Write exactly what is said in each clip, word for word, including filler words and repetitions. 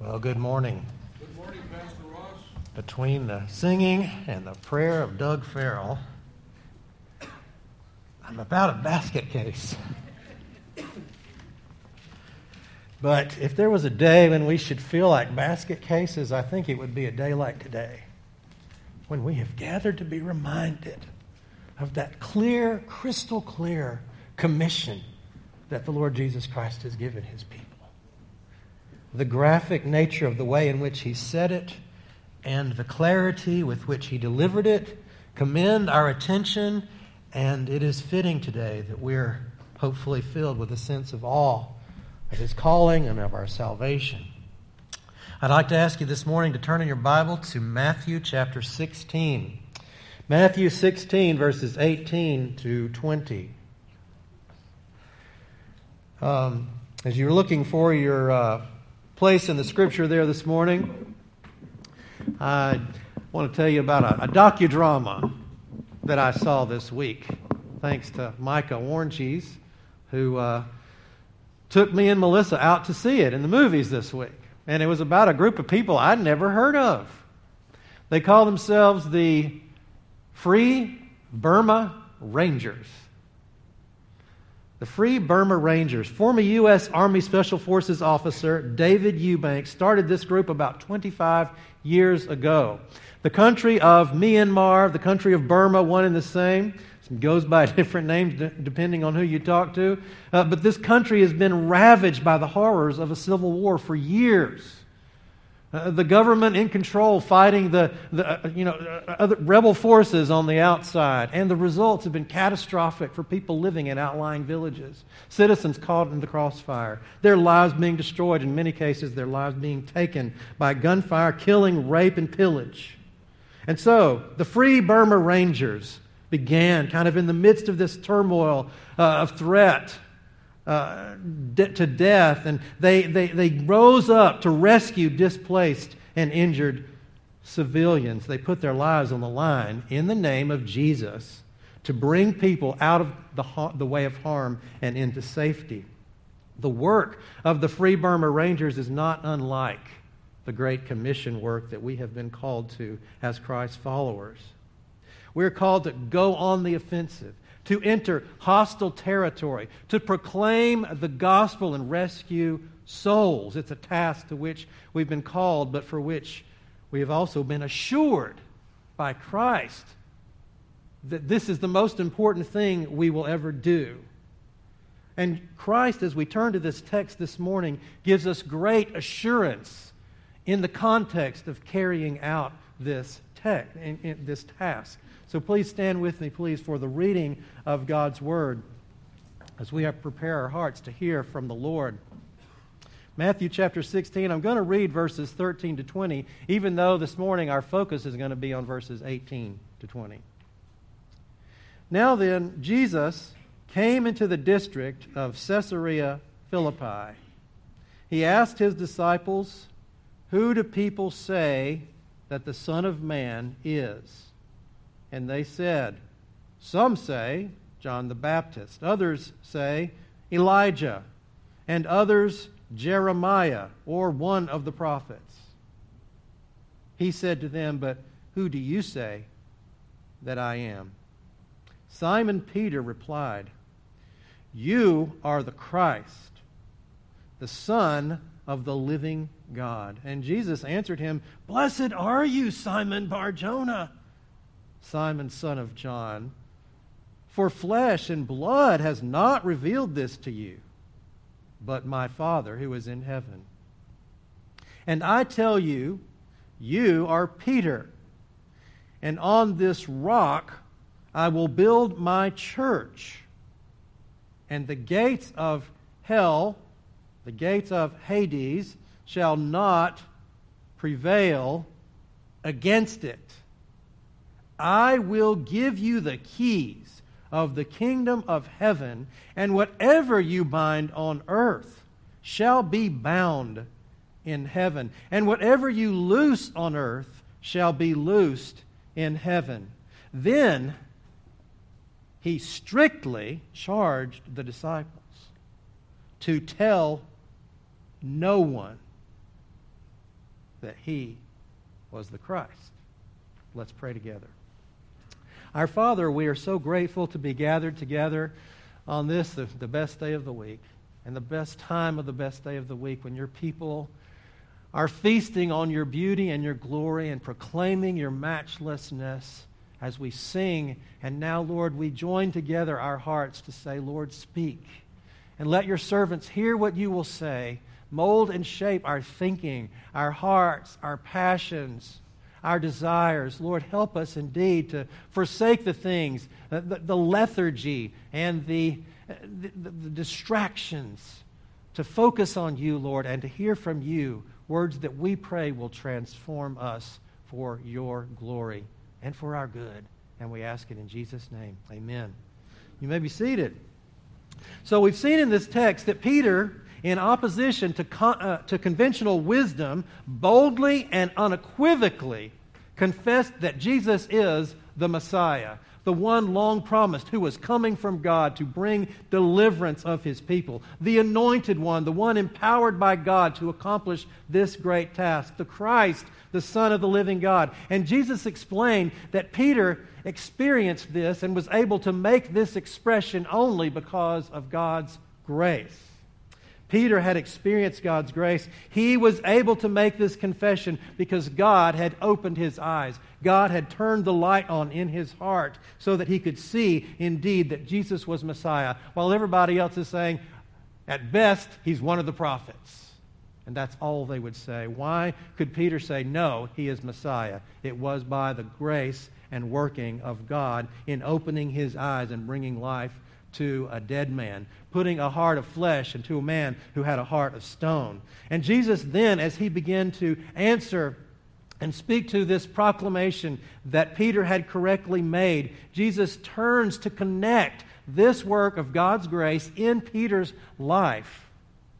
Well, good morning. Good morning, Pastor Ross. Between the singing and the prayer of Doug Farrell, I'm about a basket case. But if there was a day when we should feel like basket cases, I think it would be a day like today, when we have gathered to be reminded of that clear, crystal clear commission that the Lord Jesus Christ has given His people. The graphic nature of the way in which He said it and the clarity with which He delivered it commend our attention, and it is fitting today that we're hopefully filled with a sense of awe of His calling and of our salvation. I'd like to ask you this morning to turn in your Bible to Matthew chapter sixteen. Matthew sixteen, verses eighteen to twenty. Um, as you're looking for your uh, place in the Scripture there this morning, I want to tell you about a, a docudrama that I saw this week, thanks to Micah Warncheese, who uh, took me and Melissa out to see it in the movies this week. And it was about a group of people I'd never heard of. They call themselves the Free Burma Rangers. The Free Burma Rangers. Former U S Army Special Forces officer David Eubanks started this group about twenty-five years ago. The country of Myanmar, the country of Burma, one and the same. It goes by different names depending on who you talk to. Uh, but this country has been ravaged by the horrors of a civil war for years. Uh, the government in control fighting the, the uh, you know uh, other rebel forces on the outside, and the results have been catastrophic for people living in outlying villages. Citizens caught in the crossfire, their lives being destroyed, in many cases their lives being taken by gunfire, killing, rape, and pillage. And so the Free Burma Rangers began kind of in the midst of this turmoil uh, of threat Uh, de- to death, and they, they, they rose up to rescue displaced and injured civilians. They put their lives on the line in the name of Jesus to bring people out of the, ha- the way of harm and into safety. The work of the Free Burma Rangers is not unlike the Great Commission work that we have been called to as Christ's followers. We're called to go on the offensive, to enter hostile territory, to proclaim the gospel and rescue souls. It's a task to which we've been called, but for which we have also been assured by Christ that this is the most important thing we will ever do. And Christ, as we turn to this text this morning, gives us great assurance in the context of carrying out this text, in, in this task. So please stand with me, please, for the reading of God's Word as we have prepare our hearts to hear from the Lord. Matthew chapter sixteen, I'm going to read verses thirteen to twenty, even though this morning our focus is going to be on verses eighteen to twenty. Now then, Jesus came into the district of Caesarea Philippi. He asked His disciples, "Who do people say that the Son of Man is?" And they said, "Some say John the Baptist, others say Elijah, and others Jeremiah, or one of the prophets." He said to them, "But who do you say that I am?" Simon Peter replied, "You are the Christ, the Son of the living God." And Jesus answered him, "Blessed are you, Simon Bar-Jonah, Simon, son of John, for flesh and blood has not revealed this to you, but my Father who is in heaven. And I tell you, you are Peter, and on this rock I will build my church, and the gates of hell, the gates of Hades, shall not prevail against it. I will give you the keys of the kingdom of heaven, and whatever you bind on earth shall be bound in heaven, and whatever you loose on earth shall be loosed in heaven." Then He strictly charged the disciples to tell no one that he was the Christ. Let's pray together. Our Father, we are so grateful to be gathered together on this, the, the best day of the week, and the best time of the best day of the week, when your people are feasting on your beauty and your glory and proclaiming your matchlessness as we sing. And now, Lord, we join together our hearts to say, Lord, speak. And let your servants hear what you will say. Mold and shape our thinking, our hearts, our passions, our desires. Lord, help us indeed to forsake the things, the, the lethargy and the, the, the distractions, to focus on you, Lord, and to hear from you words that we pray will transform us for your glory and for our good. And we ask it in Jesus' name. Amen. You may be seated. So we've seen in this text that Peter, in opposition to, con- uh, to conventional wisdom, boldly and unequivocally confessed that Jesus is the Messiah, the one long promised who was coming from God to bring deliverance of his people, the anointed one, the one empowered by God to accomplish this great task, the Christ, the Son of the living God. And Jesus explained that Peter experienced this and was able to make this expression only because of God's grace. Peter had experienced God's grace. He was able to make this confession because God had opened his eyes. God had turned the light on in his heart so that he could see indeed that Jesus was Messiah, while everybody else is saying, at best, he's one of the prophets. And that's all they would say. Why could Peter say, no, he is Messiah? It was by the grace and working of God in opening his eyes and bringing life to a dead man, putting a heart of flesh into a man who had a heart of stone. And Jesus then, as he began to answer and speak to this proclamation that Peter had correctly made, Jesus turns to connect this work of God's grace in Peter's life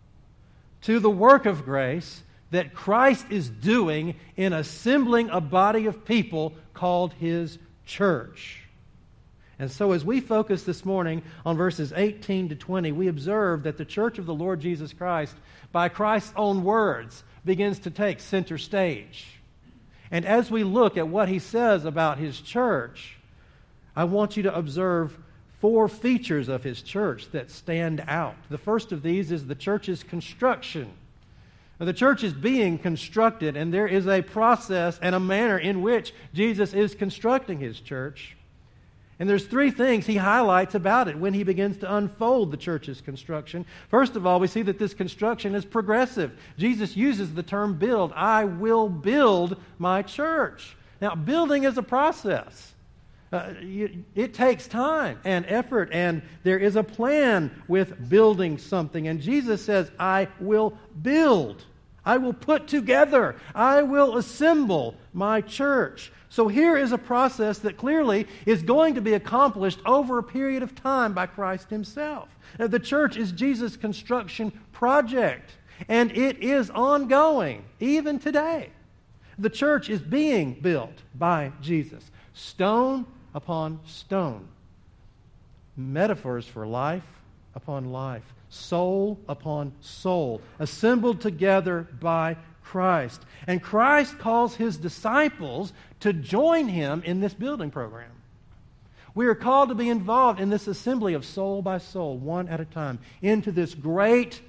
to the work of grace that Christ is doing in assembling a body of people called his church. And so as we focus this morning on verses eighteen to twenty, we observe that the church of the Lord Jesus Christ, by Christ's own words, begins to take center stage. And as we look at what he says about his church, I want you to observe four features of his church that stand out. The first of these is the church's construction. Now, the church is being constructed, and there is a process and a manner in which Jesus is constructing his church. And there's three things he highlights about it when he begins to unfold the church's construction. First of all, we see that this construction is progressive. Jesus uses the term build. I will build my church. Now, building is a process. Uh, you, it takes time and effort, and there is a plan with building something. And Jesus says, I will build. I will put together. I will assemble my church. So here is a process that clearly is going to be accomplished over a period of time by Christ himself. Now, the church is Jesus' construction project, and it is ongoing even today. The church is being built by Jesus, stone upon stone. Metaphors for life upon life, soul upon soul, assembled together by Christ. And Christ calls his disciples to join him in this building program. We are called to be involved in this assembly of soul by soul, one at a time, into this great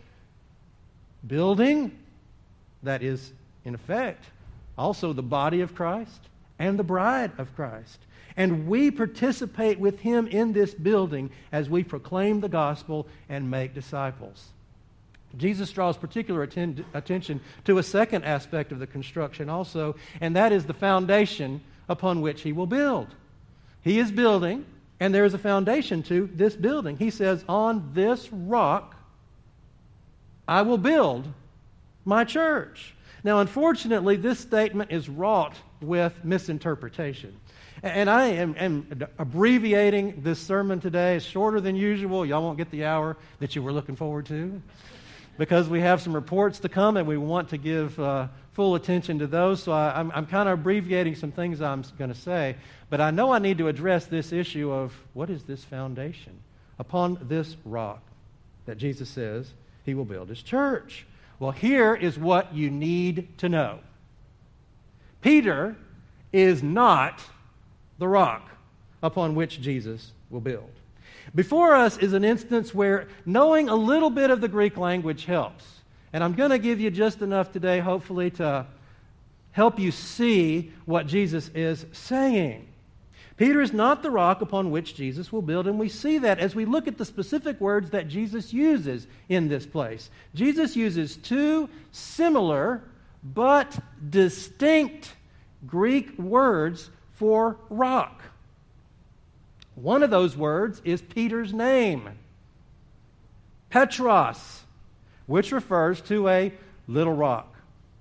building that is, in effect, also the body of Christ and the bride of Christ. And we participate with him in this building as we proclaim the gospel and make disciples. Jesus draws particular atten- attention to a second aspect of the construction also, and that is the foundation upon which he will build. He is building, and there is a foundation to this building. He says, on this rock I will build my church. Now, unfortunately, this statement is wrought with misinterpretation. And I am, am abbreviating this sermon today. It's shorter than usual. Y'all won't get the hour that you were looking forward to, because we have some reports to come and we want to give uh, full attention to those. So I, I'm, I'm kind of abbreviating some things I'm going to say. But I know I need to address this issue of what is this foundation? Upon this rock that Jesus says he will build his church. Well, here is what you need to know. Peter is not the rock upon which Jesus will build. Before us is an instance where knowing a little bit of the Greek language helps. And I'm going to give you just enough today, hopefully, to help you see what Jesus is saying. Peter is not the rock upon which Jesus will build, and we see that as we look at the specific words that Jesus uses in this place. Jesus uses two similar but distinct Greek words for rock. One of those words is Peter's name, Petros, which refers to a little rock.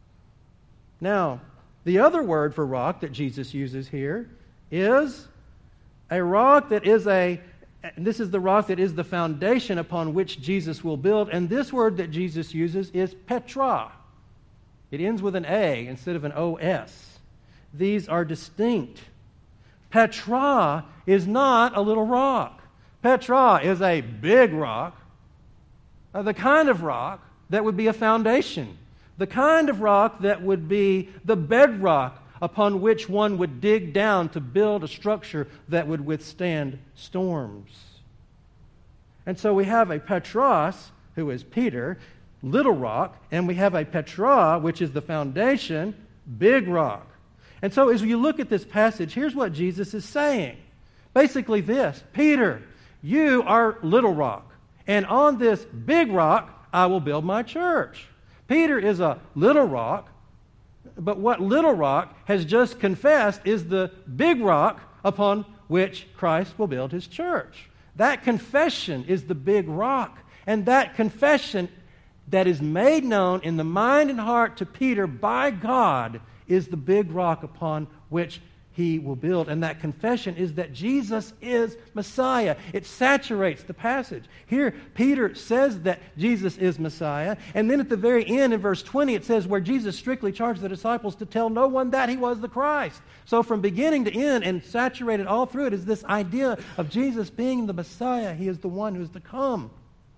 Now, the other word for rock that Jesus uses here is a rock that is a, this is the rock that is the foundation upon which Jesus will build, and this word that Jesus uses is Petra. It ends with an A instead of an O S. These are distinct. Petra is not a little rock. Petra is a big rock, uh, the kind of rock that would be a foundation, the kind of rock that would be the bedrock upon which one would dig down to build a structure that would withstand storms. And so we have a Petros, who is Peter, little rock, and we have a Petra, which is the foundation, big rock. And so as you look at this passage, here's what Jesus is saying. Basically this: Peter, you are little rock, and on this big rock I will build my church. Peter is a little rock, but what little rock has just confessed is the big rock upon which Christ will build his church. That confession is the big rock, and that confession that is made known in the mind and heart to Peter by God is the big rock upon which he will build. And that confession is that Jesus is Messiah. It saturates the passage. Here, Peter says that Jesus is Messiah. And then at the very end, in verse twenty, it says where Jesus strictly charged the disciples to tell no one that he was the Christ. So from beginning to end and saturated all through it is this idea of Jesus being the Messiah. He is the one who is to come.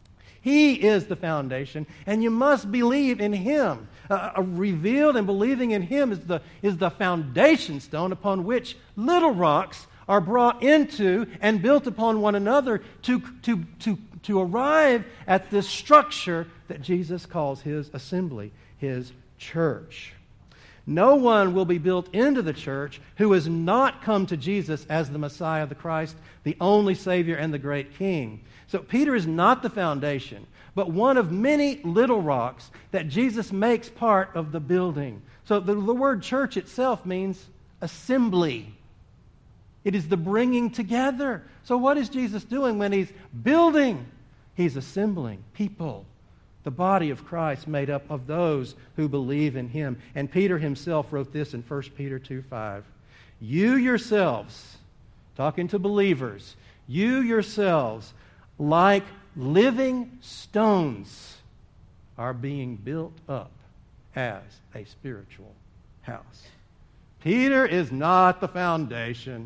He is the foundation, and you must believe in Him. Uh, uh, revealed and believing in Him is the, is the foundation stone upon which little rocks are brought into and built upon one another to, to, to, to arrive at this structure that Jesus calls His assembly, His church. No one will be built into the church who has not come to Jesus as the Messiah, the Christ, the only Savior and the great King. So Peter is not the foundation, but one of many little rocks that Jesus makes part of the building. So the, the word church itself means assembly. It is the bringing together. So what is Jesus doing when He's building? He's assembling people, the body of Christ made up of those who believe in Him. And Peter himself wrote this in First Peter two five. You yourselves, talking to believers, you yourselves, like living stones, are being built up as a spiritual house. Peter is not the foundation.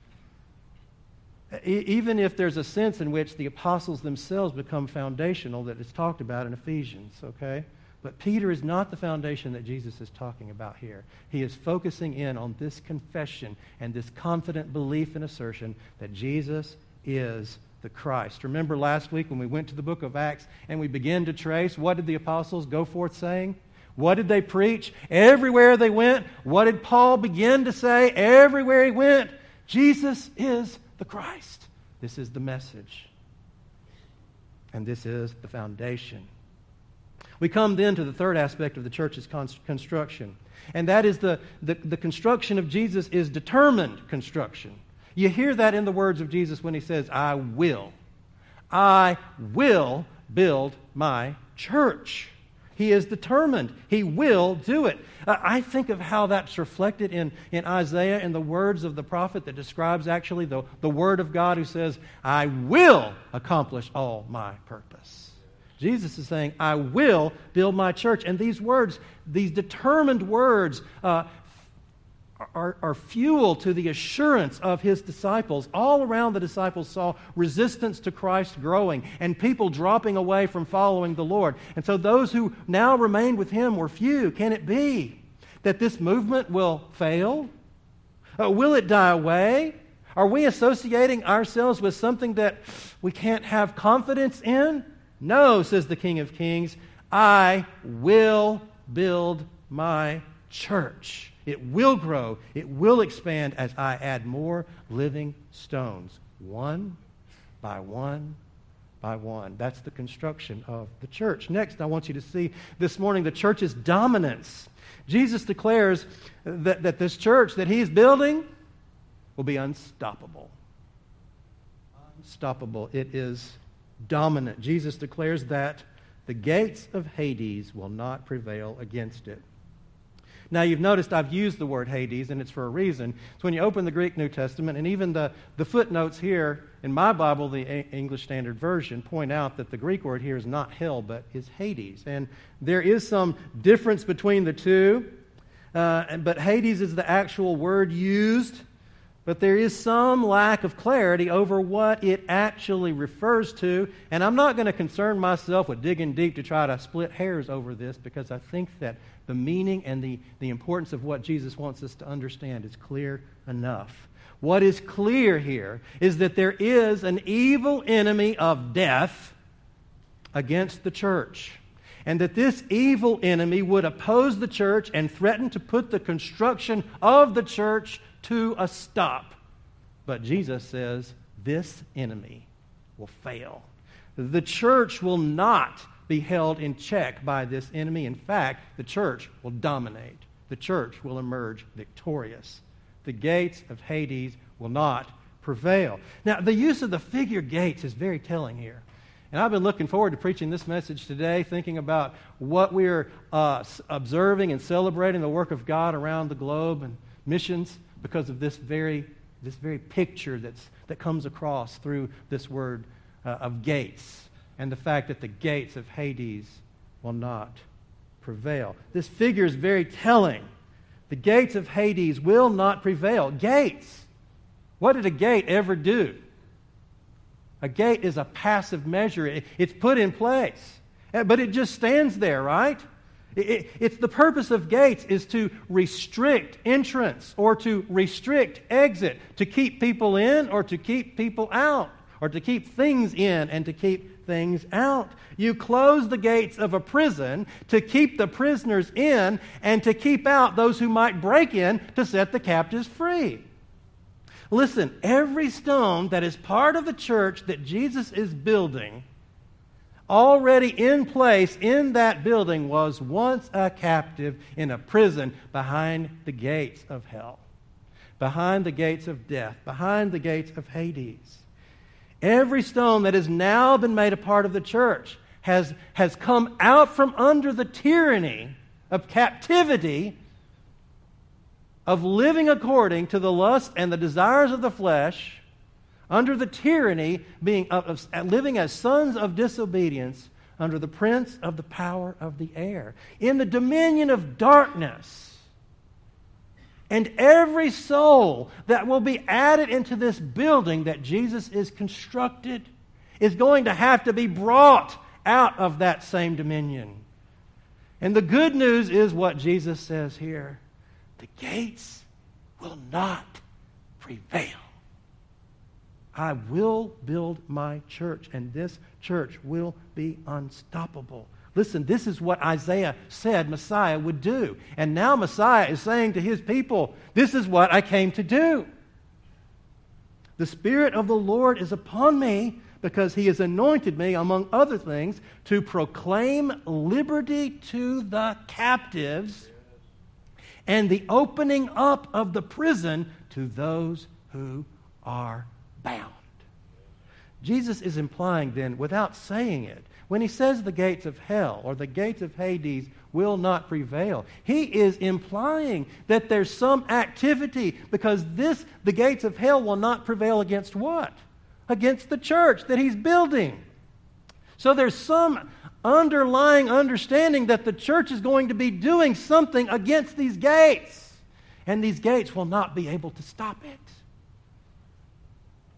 Even if there's a sense in which the apostles themselves become foundational that is talked about in Ephesians, okay? But Peter is not the foundation that Jesus is talking about here. He is focusing in on this confession and this confident belief and assertion that Jesus is the Christ. Remember last week when we went to the book of Acts and we began to trace, what did the apostles go forth saying? What did they preach? Everywhere they went, what did Paul begin to say? Everywhere he went, Jesus is the Christ. This is the message. And this is the foundation. We come then to the third aspect of the church's construction. And that is the, the, the construction of Jesus is determined construction. You hear that in the words of Jesus when He says, I will. I will build my church. He is determined. He will do it. Uh, I think of how that's reflected in, in Isaiah and the words of the prophet that describes actually the, the Word of God who says, I will accomplish all my purpose. Jesus is saying, I will build my church. And these words, these determined words, uh, Are, are fuel to the assurance of His disciples. All around the disciples saw resistance to Christ growing and people dropping away from following the Lord. And so those who now remained with Him were few. Can it be that this movement will fail? Uh, will it die away? Are we associating ourselves with something that we can't have confidence in? No, says the King of Kings, I will build my church. It will grow. It will expand as I add more living stones, one by one by one. That's the construction of the church. Next, I want you to see this morning the church's dominance. Jesus declares that, that this church that he's building will be unstoppable. Unstoppable. It is dominant. Jesus declares that the gates of Hades will not prevail against it. Now, you've noticed I've used the word Hades, and it's for a reason. So when you open the Greek New Testament, and even the, the footnotes here in my Bible, the A- English Standard Version, point out that the Greek word here is not hell, but is Hades. And there is some difference between the two, uh, but Hades is the actual word used. But there is some lack of clarity over what it actually refers to. And I'm not going to concern myself with digging deep to try to split hairs over this, because I think that the meaning and the, the importance of what Jesus wants us to understand is clear enough. What is clear here is that there is an evil enemy of death against the church. And that this evil enemy would oppose the church and threaten to put the construction of the church to a stop. But Jesus says this enemy will fail. The church will not be held in check by this enemy. In fact, the church will dominate. The church will emerge victorious. The gates of Hades will not prevail. Now, the use of the figure gates is very telling here. And I've been looking forward to preaching this message today, thinking about what we're uh, observing and celebrating the work of God around the globe and missions, because of this very this very picture that's that comes across through this word uh, of gates, and the fact that the gates of Hades will not prevail. This figure is very telling. The gates of Hades will not prevail. Gates. What did a gate ever do? A gate is a passive measure. It's put in place, but it just stands there, right? It, it's the purpose of gates is to restrict entrance or to restrict exit, to keep people in or to keep people out, or to keep things in and to keep things out. You close the gates of a prison to keep the prisoners in and to keep out those who might break in to set the captives free. Listen, every stone that is part of the church that Jesus is building, already in place in that building, was once a captive in a prison behind the gates of hell, behind the gates of death, behind the gates of Hades. Every stone that has now been made a part of the church has, has come out from under the tyranny of captivity, of living according to the lust and the desires of the flesh, under the tyranny being of, of living as sons of disobedience under the prince of the power of the air, in the dominion of darkness. And every soul that will be added into this building that Jesus is constructed is going to have to be brought out of that same dominion. And the good news is what Jesus says here: the gates will not prevail. I will build my church, and this church will be unstoppable. Listen, this is what Isaiah said Messiah would do. And now Messiah is saying to his people, this is what I came to do. The Spirit of the Lord is upon me, because He has anointed me, among other things, to proclaim liberty to the captives and the opening up of the prison to those who are bound. Jesus is implying then, without saying it, when He says the gates of hell or the gates of Hades will not prevail, He is implying that there's some activity, because this, the gates of hell will not prevail against what? Against the church that He's building. So there's some underlying understanding that the church is going to be doing something against these gates, and these gates will not be able to stop it.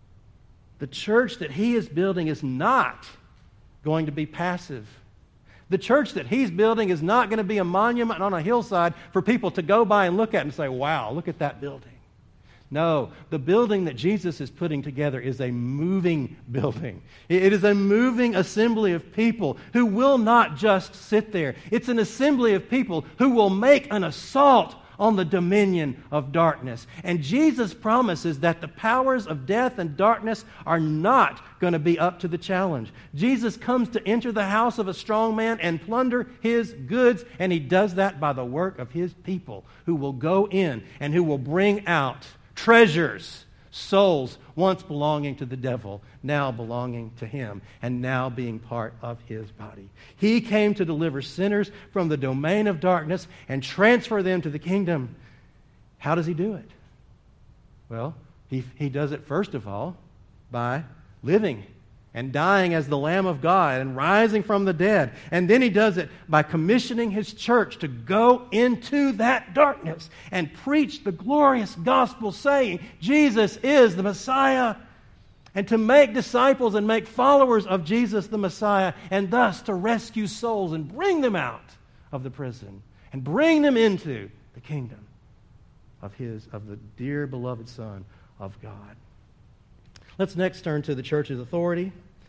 The church that He is building is not going to be passive. The church that he's building is not going to be a monument on a hillside for people to go by and look at and say, wow, look at that building. No, the building that Jesus is putting together is a moving building. It is a moving assembly of people who will not just sit there. It's an assembly of people who will make an assault on the dominion of darkness. And Jesus promises that the powers of death and darkness are not going to be up to the challenge. Jesus comes to enter the house of a strong man and plunder his goods, and he does that by the work of his people who will go in and who will bring out treasures, souls once belonging to the devil, now belonging to him, and now being part of his body. He came to deliver sinners from the domain of darkness and transfer them to the kingdom. How does he do it? Well, he, he does it first of all by living and dying as the Lamb of God and rising from the dead. And then he does it by commissioning his church to go into that darkness and preach the glorious gospel, saying Jesus is the Messiah, and to make disciples and make followers of Jesus the Messiah, and thus to rescue souls and bring them out of the prison and bring them into the kingdom of his, of the dear beloved Son of God. Let's next turn to the church's authority.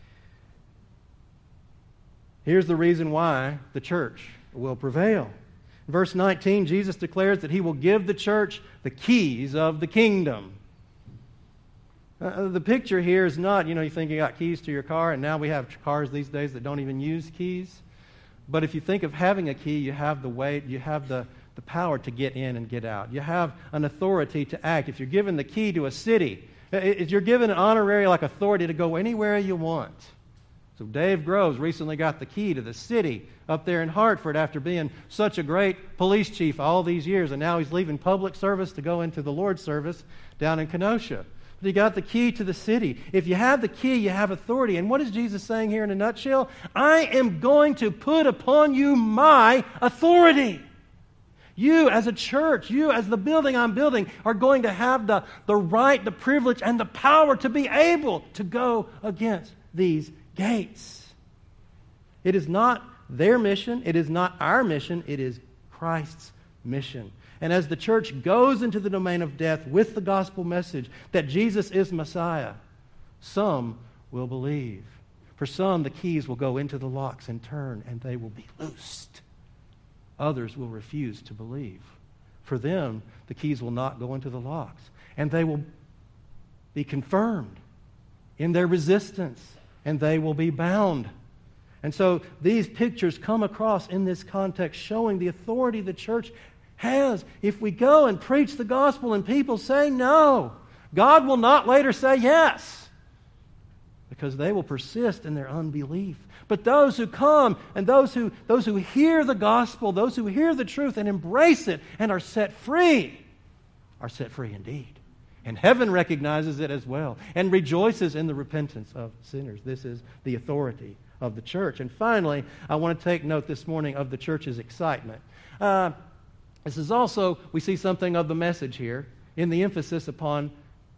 Here's the reason why the church will prevail. In verse nineteen, Jesus declares that he will give the church the keys of the kingdom. Uh, the picture here is not, you know, you think you got keys to your car, and now we have cars these days that don't even use keys. But if you think of having a key, you have the weight, you have the, the power to get in and get out. You have an authority to act. If you're given the key to a city, if you're given an honorary like authority to go anywhere you want. So Dave Groves recently got the key to the city up there in Hartford after being such a great police chief all these years, and now he's leaving public service to go into the Lord's service down in Kenosha. But he got the key to the city. If you have the key, you have authority. And what is Jesus saying here in a nutshell? I am going to put upon you my authority. You as a church, you as the building I'm building, are going to have the, the right, the privilege, and the power to be able to go against these gates. It is not their mission. It is not our mission. It is Christ's mission. And as the church goes into the domain of death with the gospel message that Jesus is Messiah, some will believe. For some, the keys will go into the locks and turn, and they will be loosed. Others will refuse to believe. For them, the keys will not go into the locks, and they will be confirmed in their resistance, and they will be bound. And so these pictures come across in this context, showing the authority the church has. If we go and preach the gospel and people say no, God will not later say yes, because they will persist in their unbelief. But those who come and those who, those who hear the gospel, those who hear the truth and embrace it and are set free, are set free indeed. And heaven recognizes it as well and rejoices in the repentance of sinners. This is the authority of the church. And finally, I want to take note this morning of the church's excitement. Uh, this is also, we see something of the message here in the emphasis upon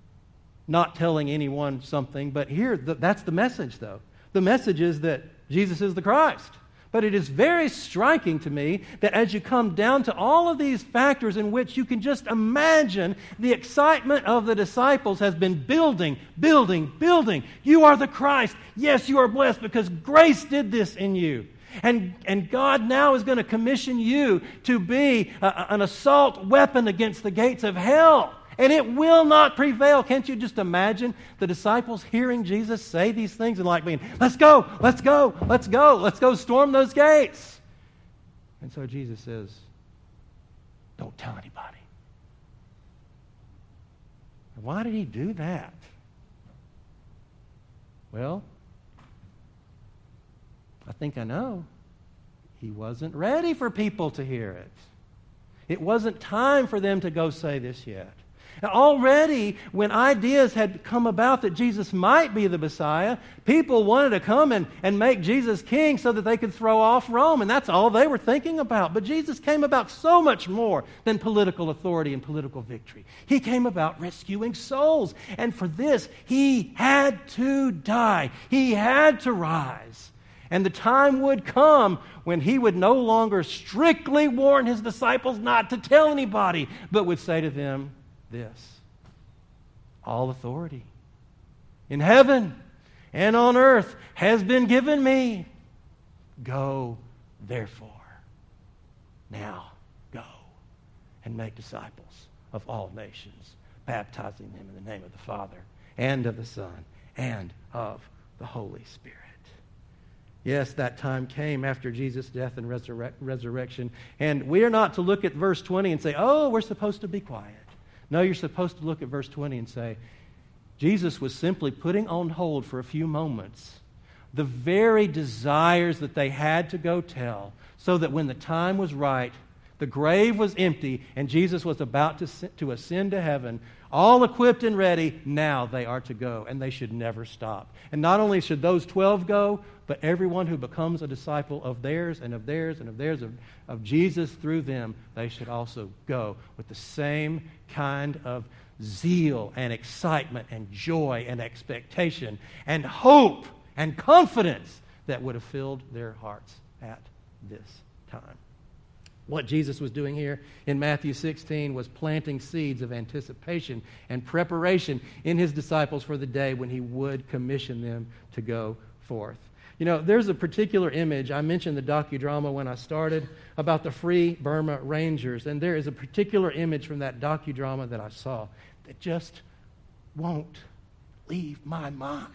not telling anyone something. But here, the, that's the message, though. The message is that Jesus is the Christ. But it is very striking to me that as you come down to all of these factors in which you can just imagine the excitement of the disciples has been building, building, building. You are the Christ. Yes, you are blessed because grace did this in you. And, and God now is going to commission you to be a, an assault weapon against the gates of hell. And it will not prevail. Can't you just imagine the disciples hearing Jesus say these things and like being, let's go, let's go, let's go, let's go storm those gates. And so Jesus says, don't tell anybody. Why did he do that? Well, I think I know. He wasn't ready for people to hear it. It wasn't time for them to go say this yet. Now, already, when ideas had come about that Jesus might be the Messiah, people wanted to come and, and make Jesus king so that they could throw off Rome, and that's all they were thinking about. But Jesus came about so much more than political authority and political victory. He came about rescuing souls, and for this, he had to die. He had to rise. And the time would come when he would no longer strictly warn his disciples not to tell anybody, but would say to them this: all authority in heaven and on earth has been given me. Go, therefore. Now, go and make disciples of all nations, baptizing them in the name of the Father and of the Son and of the Holy Spirit. Yes, that time came after Jesus' death and resurre- resurrection. And we are not to look at verse twenty and say, oh, we're supposed to be quiet. No, you're supposed to look at verse twenty and say, Jesus was simply putting on hold for a few moments the very desires that they had to go tell, so that when the time was right, the grave was empty, and Jesus was about to, to ascend to heaven, all equipped and ready. Now they are to go, and they should never stop. And not only should those twelve go, but everyone who becomes a disciple of theirs and of theirs and of theirs, of, of Jesus through them, they should also go with the same kind of zeal and excitement and joy and expectation and hope and confidence that would have filled their hearts at this time. What Jesus was doing here in Matthew sixteen was planting seeds of anticipation and preparation in his disciples for the day when he would commission them to go forth. You know, there's a particular image. I mentioned the docudrama when I started about the Free Burma Rangers, and there is a particular image from that docudrama that I saw that just won't leave my mind.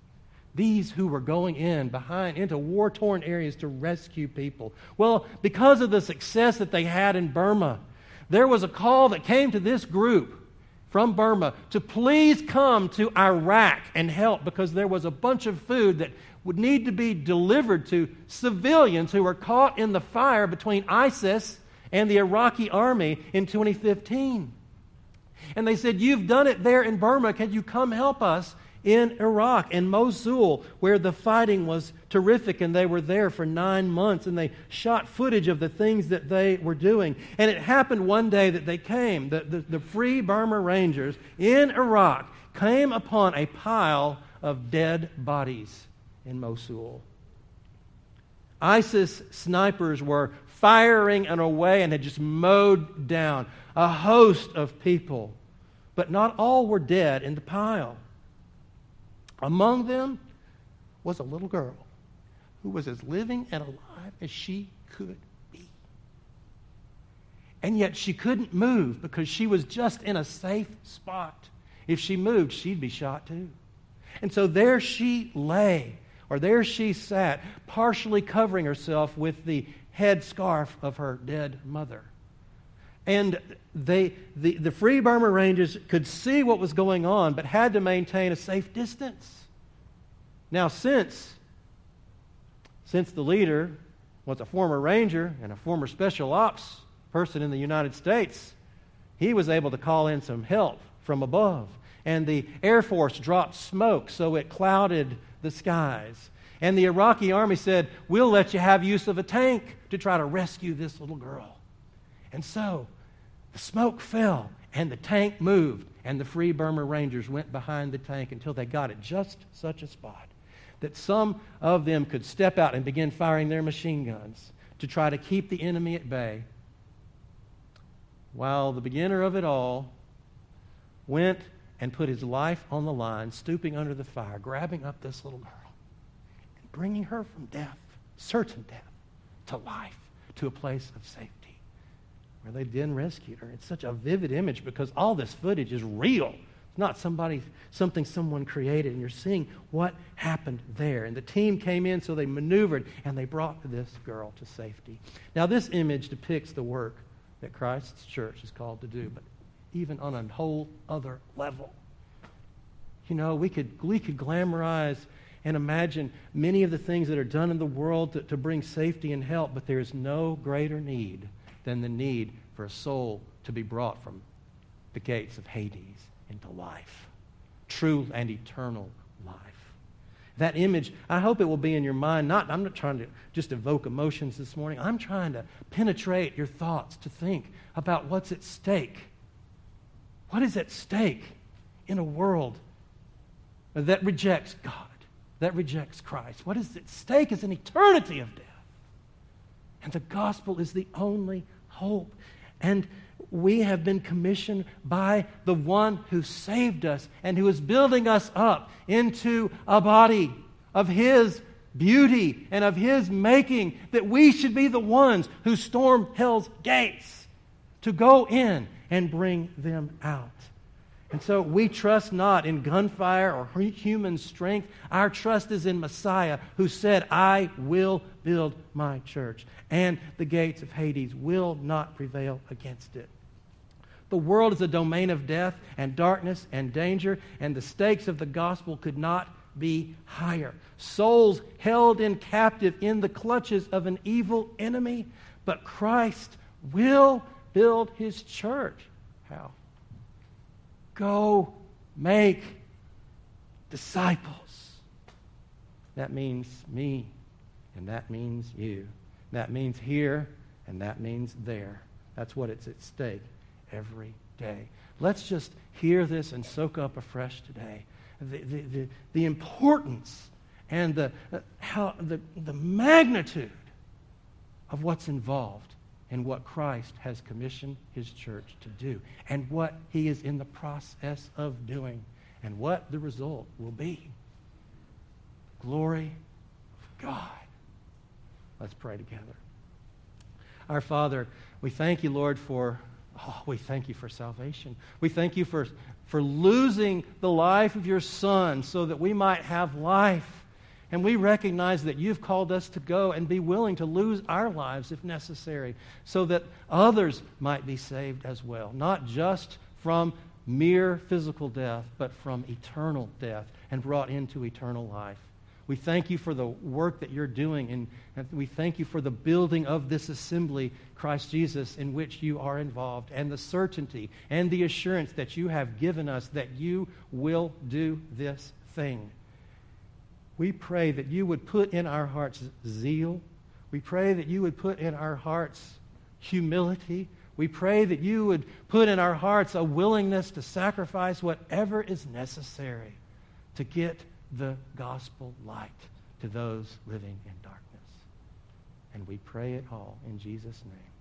These who were going in behind into war-torn areas to rescue people. Well, because of the success that they had in Burma, there was a call that came to this group from Burma to please come to Iraq and help, because there was a bunch of food that would need to be delivered to civilians who were caught in the fire between ISIS and the Iraqi army in twenty fifteen. And they said, you've done it there in Burma. Can you come help us in Iraq and Mosul, where the fighting was terrific, and they were there for nine months, and they shot footage of the things that they were doing. And it happened one day that they came, the, the, the Free Burma Rangers in Iraq came upon a pile of dead bodies in Mosul. ISIS snipers were firing and away and had just mowed down a host of people. But not all were dead in the pile. Among them was a little girl who was as living and alive as she could be. And yet she couldn't move because she was just in a safe spot. If she moved, she'd be shot too. And so there she lay, or there she sat, partially covering herself with the headscarf of her dead mother. And they, the, the Free Burma Rangers could see what was going on, but had to maintain a safe distance. Now, since, since the leader was a former ranger and a former special ops person in the United States, he was able to call in some help from above. And the Air Force dropped smoke so it clouded the skies. And the Iraqi army said, we'll let you have use of a tank to try to rescue this little girl. And so the smoke fell, and the tank moved, and the Free Burma Rangers went behind the tank until they got it just such a spot that some of them could step out and begin firing their machine guns to try to keep the enemy at bay, while the beginner of it all went and put his life on the line, stooping under the fire, grabbing up this little girl, and bringing her from death, certain death, to life, to a place of safety, where they then rescued her. It's such a vivid image because all this footage is real. It's not somebody, something someone created, and you're seeing what happened there. And the team came in, so they maneuvered, and they brought this girl to safety. Now, this image depicts the work that Christ's church is called to do, but even on a whole other level. You know, we could we could glamorize and imagine many of the things that are done in the world to, to bring safety and help, but there is no greater need than the need for a soul to be brought from the gates of Hades into life, true and eternal life. That image, I hope it will be in your mind. Not, I'm not trying to just evoke emotions this morning. I'm trying to penetrate your thoughts to think about what's at stake. What is at stake in a world that rejects God? that rejects Christ. What is at stake is an eternity of death. And the gospel is the only hope. And we have been commissioned by the one who saved us and who is building us up into a body of His beauty and of His making, that we should be the ones who storm hell's gates to go in and bring them out. And so we trust not in gunfire or human strength. Our trust is in Messiah, who said, I will build my church, and the gates of Hades will not prevail against it. The world is a domain of death and darkness and danger, and the stakes of the gospel could not be higher. Souls held in captive in the clutches of an evil enemy, but Christ will build His church. How? Go make disciples. That means me, and that means you. That means here, and that means there. That's what it's at stake every day. Let's just hear this and soak up afresh today the, the, the, the importance and the, uh, how, the, the magnitude of what's involved in what Christ has commissioned His church to do, and what He is in the process of doing, and what the result will be. Glory of God. Let's pray together. Our Father, we thank You, Lord, for Oh, we thank You for salvation. We thank You for, for losing the life of Your Son so that we might have life. And we recognize that You've called us to go and be willing to lose our lives if necessary, so that others might be saved as well. Not just from mere physical death, but from eternal death and brought into eternal life. We thank You for the work that You're doing, and, and we thank You for the building of this assembly, Christ Jesus, in which You are involved, and the certainty and the assurance that You have given us that You will do this thing. We pray that You would put in our hearts zeal. We pray that You would put in our hearts humility. We pray that You would put in our hearts a willingness to sacrifice whatever is necessary to get the gospel light to those living in darkness. And we pray it all in Jesus' name.